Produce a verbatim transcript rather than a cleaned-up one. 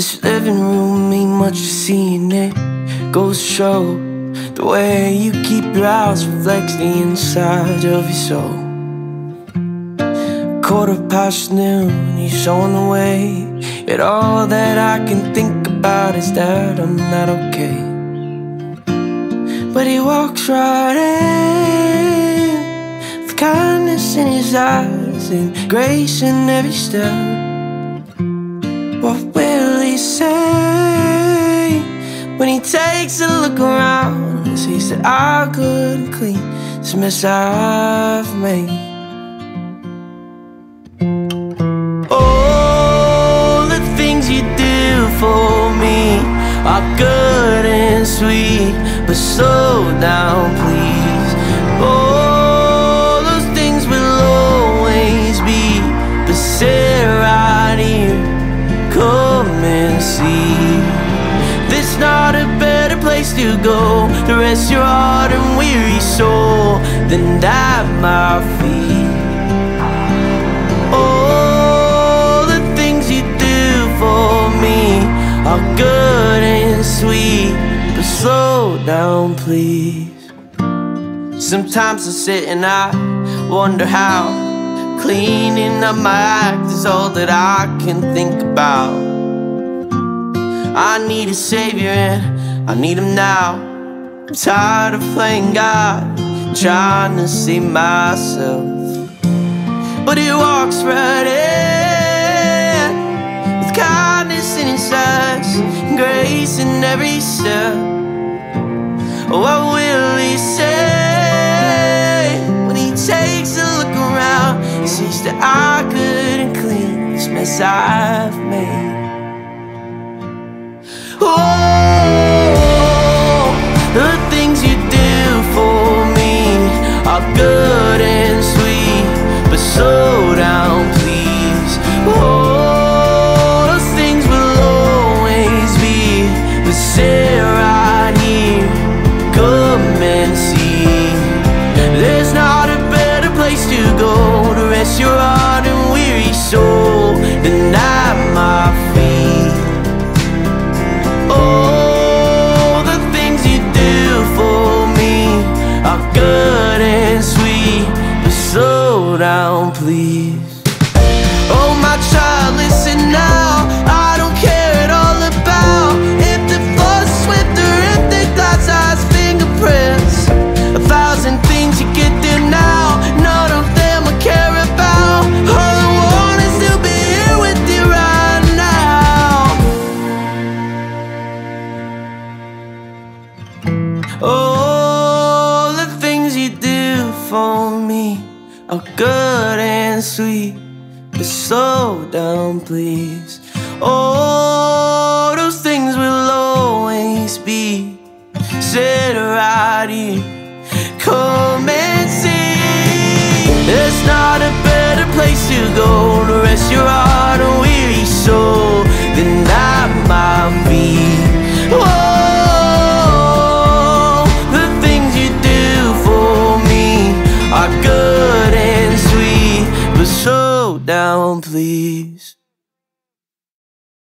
This living room ain't much to see in it. Goes to show the way you keep your house reflects the inside of your soul. Quarter past noon, he's showing the way. Yet all that I can think about is that I'm not okay. But he walks right in, with kindness in his eyes and grace in every step. What will he say when he takes a look around and sees that I couldn't clean this mess I've made? Oh, the things you do for me are good and sweet, but slow down, please. Oh, those things will always be, but sit right here, come and see. There's not a better place to go to rest your heart and weary soul than at my feet. Oh, the things you do for me are good and sweet, but slow down, please. Sometimes I sit and I wonder how cleaning up my act is all that I can think about. I need a savior and I need him now. I'm tired of playing God, trying to save myself. But he walks right in, with kindness in his eyes and grace in every step. What will he say when he takes a look around and sees that I couldn't clean this mess I've made? Oh, the things you do for me are good and sweet, but slow down, please. Oh, those things will always be, but sit right here, come and see. There's not a better place to go to rest your heart and weary soul than at my feet. Oh, the things you do for me are good and sweet, but slow down, please. Oh, my child, listen now. I don't care at all about if the floor's swept or if the glass has fingerprints. A thousand things you get there now, none of them I care about. All I want is to be here with you right now. Oh, the things you do for me are good and sweet, but slow down, please. Oh, those things will always be. Sit right here, come and see. There's not a better place to go to rest your heart and weary soul than at my feet. Oh, the things you do for me are good and sweet, but slow down, please.